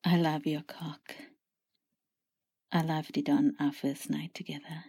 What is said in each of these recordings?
I love your cock. I loved it on our first night together.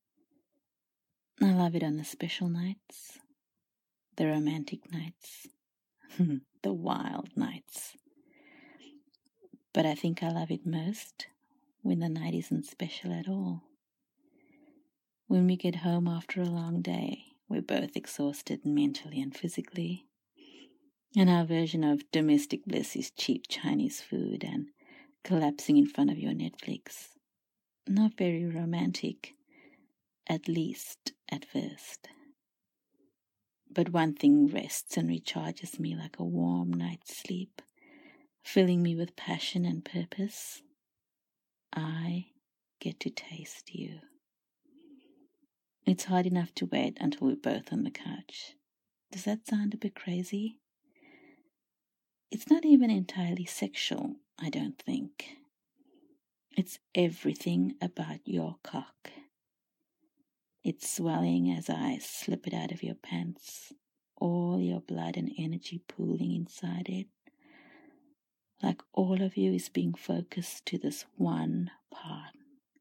I love it on the special nights, the romantic nights, the wild nights. But I think I love it most when the night isn't special at all. When we get home after a long day, we're both exhausted mentally and physically. And our version of domestic bliss is cheap Chinese food and collapsing in front of your Netflix. Not very romantic, at least at first. But one thing rests and recharges me like a warm night's sleep, filling me with passion and purpose. I get to taste you. It's hard enough to wait until we're both on the couch. Does that sound a bit crazy? It's not even entirely sexual, I don't think. It's everything about your cock. It's swelling as I slip it out of your pants, all your blood and energy pooling inside it. Like all of you is being focused to this one part.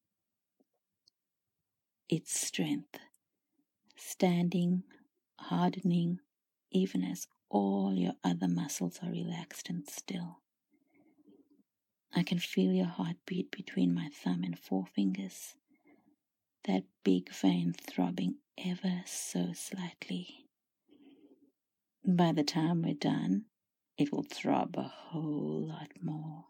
Its strength, standing, hardening, even as all your other muscles are relaxed and still. I can feel your heartbeat between my thumb and forefingers, that big vein throbbing ever so slightly. By the time we're done, it will throb a whole lot more.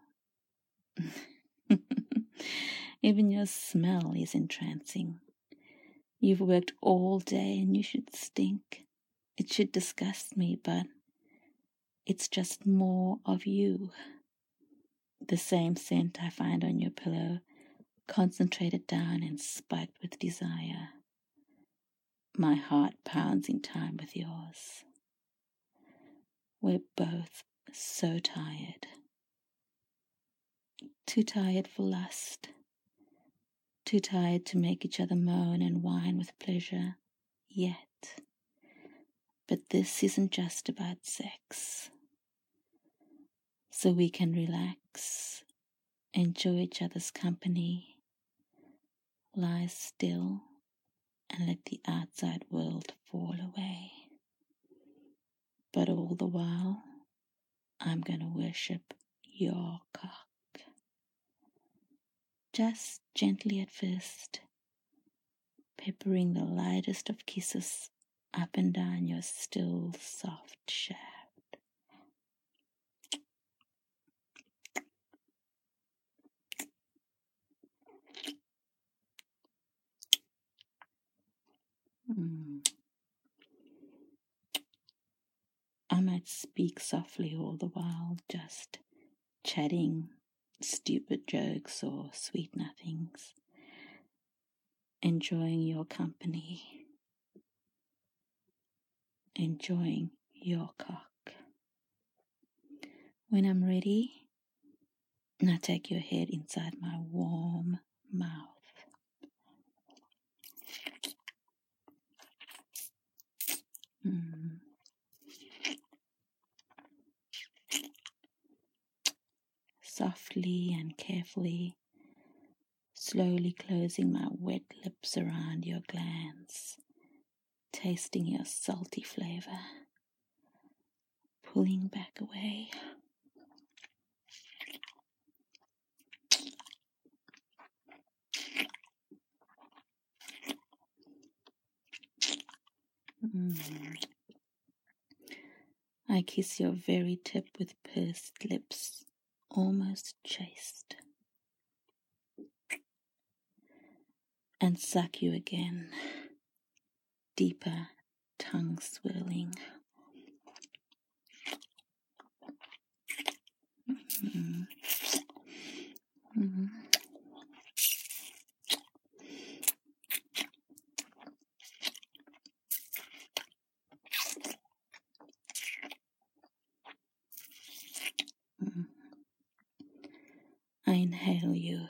Even your smell is entrancing. You've worked all day and you should stink. It should disgust me, but it's just more of you. The same scent I find on your pillow, concentrated down and spiked with desire. My heart pounds in time with yours. We're both so tired. Too tired for lust. Too tired to make each other moan and whine with pleasure yet. But this isn't just about sex. So we can relax, enjoy each other's company, lie still, and let the outside world fall away. But all the while, I'm going to worship your cock. Just gently at first, peppering the lightest of kisses up and down your still soft shaft. I might speak softly all the while, just chatting stupid jokes or sweet nothings, enjoying your company, enjoying your cock. When I'm ready, I take your head inside my warm mouth. Softly and carefully, slowly closing my wet lips around your glands, tasting your salty flavor, pulling back away. I kiss your very tip with pursed lips, almost chaste, and suck you again, deeper, tongue swirling. I inhale you,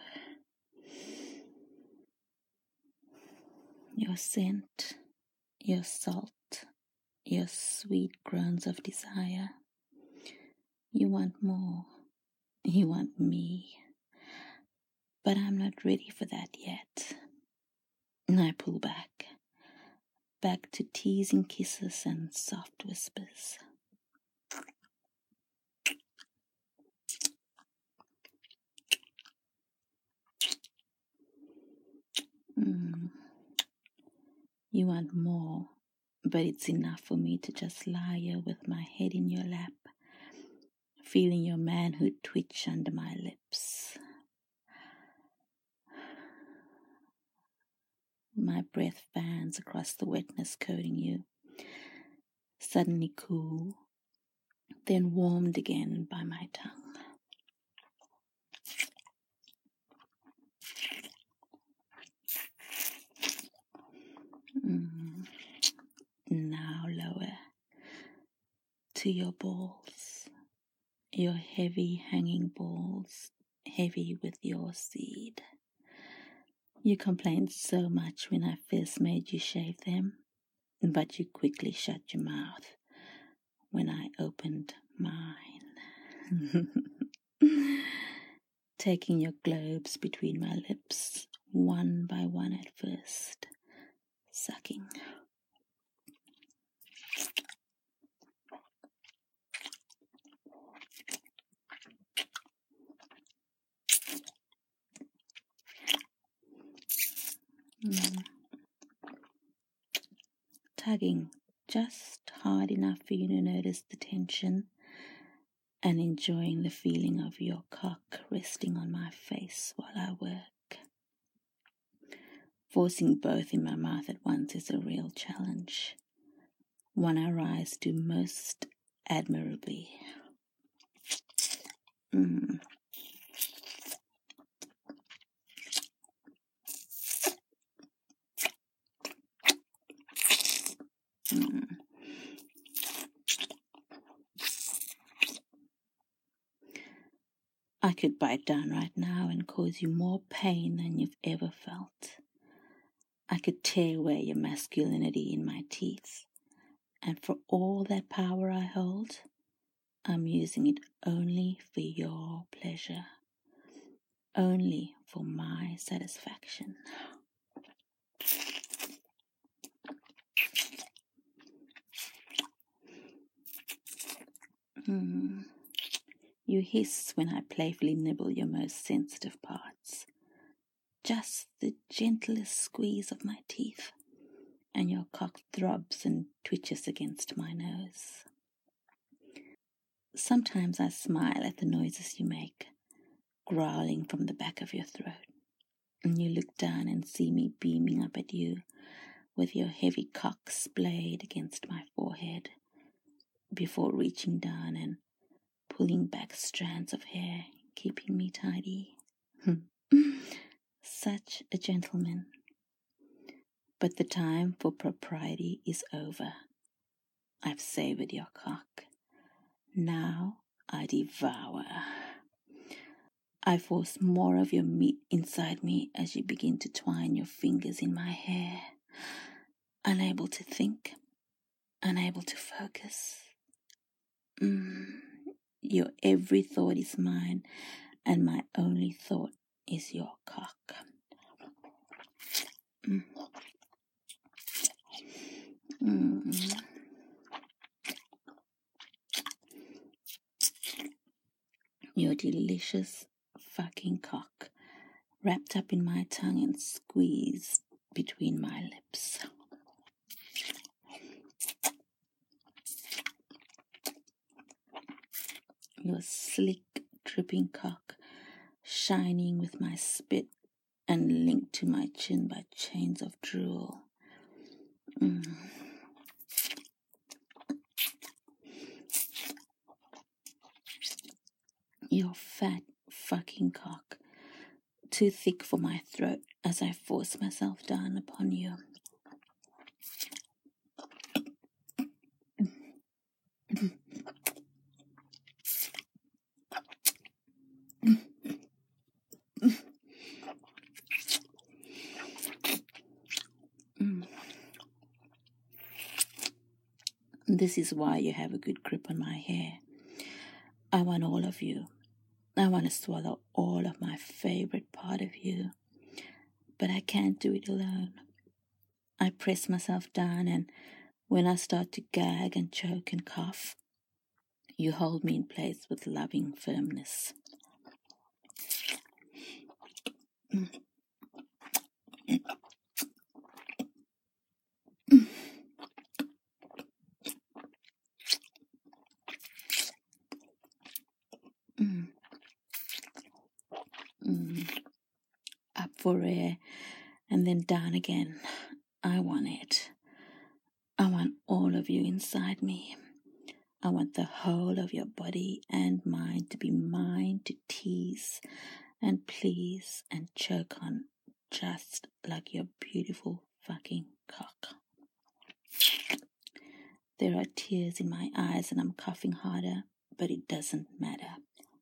your scent, your salt, your sweet groans of desire. You want more. You want me, but I'm not ready for that yet. And I pull back to teasing kisses and soft whispers. You want more, but it's enough for me to just lie here with my head in your lap, feeling your manhood twitch under my lips. My breath fans across the wetness coating you, suddenly cool, then warmed again by my tongue. Now lower to your balls, your heavy hanging balls, heavy with your seed. You complained so much when I first made you shave them, but you quickly shut your mouth when I opened mine. Taking your globes between my lips, one by one at first, sucking. Tugging just hard enough for you to notice the tension and enjoying the feeling of your cock resting on my face while I work. Forcing both in my mouth at once is a real challenge, one I rise to most admirably. I could bite down right now and cause you more pain than you've ever felt. I could tear away your masculinity in my teeth, and for all that power I hold, I'm using it only for your pleasure, only for my satisfaction. You hiss when I playfully nibble your most sensitive parts. Just the gentlest squeeze of my teeth, and your cock throbs and twitches against my nose. Sometimes I smile at the noises you make, growling from the back of your throat, and you look down and see me beaming up at you with your heavy cock splayed against my forehead, before reaching down and pulling back strands of hair, keeping me tidy. Such a gentleman. But the time for propriety is over. I've savored your cock. Now I devour. I force more of your meat inside me as you begin to twine your fingers in my hair. Unable to think, unable to focus. Your every thought is mine, and my only thought is your cock. Your delicious fucking cock, wrapped up in my tongue and squeezed between my lips. Your slick, dripping cock, shining with my spit and linked to my chin by chains of drool. Your fat fucking cock, too thick for my throat as I force myself down upon you. This is why you have a good grip on my hair. I want all of you. I want to swallow all of my favorite part of you, but I can't do it alone. I press myself down, and when I start to gag and choke and cough, you hold me in place with loving firmness. Up for air and then down again. I want it. I want all of you inside me. I want the whole of your body and mind to be mine to tease and please and choke on, just like your beautiful fucking cock. There are tears in my eyes and I'm coughing harder, but it doesn't matter.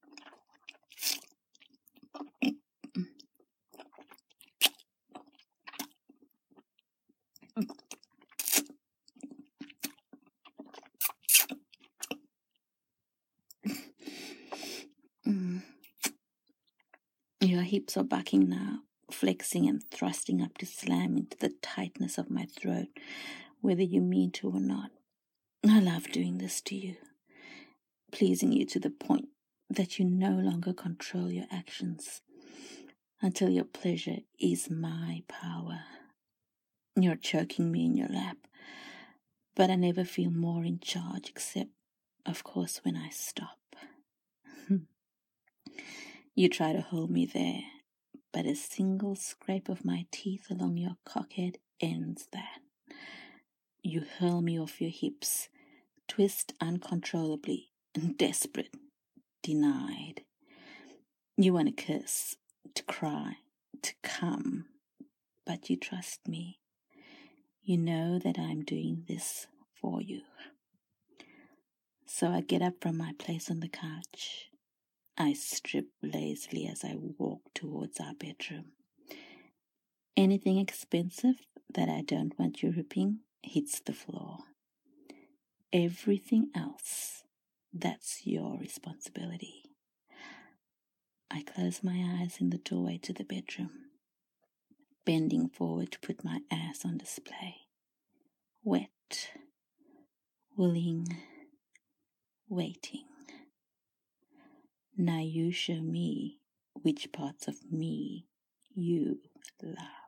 Your hips are bucking now, flexing and thrusting up to slam into the tightness of my throat, whether you mean to or not. I love doing this to you, pleasing you to the point that you no longer control your actions, until your pleasure is my power. You're choking me in your lap, but I never feel more in charge except, of course, when I stop. You try to hold me there, but a single scrape of my teeth along your cockhead ends that. You hurl me off your hips, twist uncontrollably, desperate, denied. You want to curse, to cry, to come, but you trust me. You know that I'm doing this for you. So I get up from my place on the couch. I strip lazily as I walk towards our bedroom. Anything expensive that I don't want you ripping hits the floor. Everything else, that's your responsibility. I close my eyes in the doorway to the bedroom, bending forward to put my ass on display. Wet, willing, waiting. Now you show me which parts of me you love.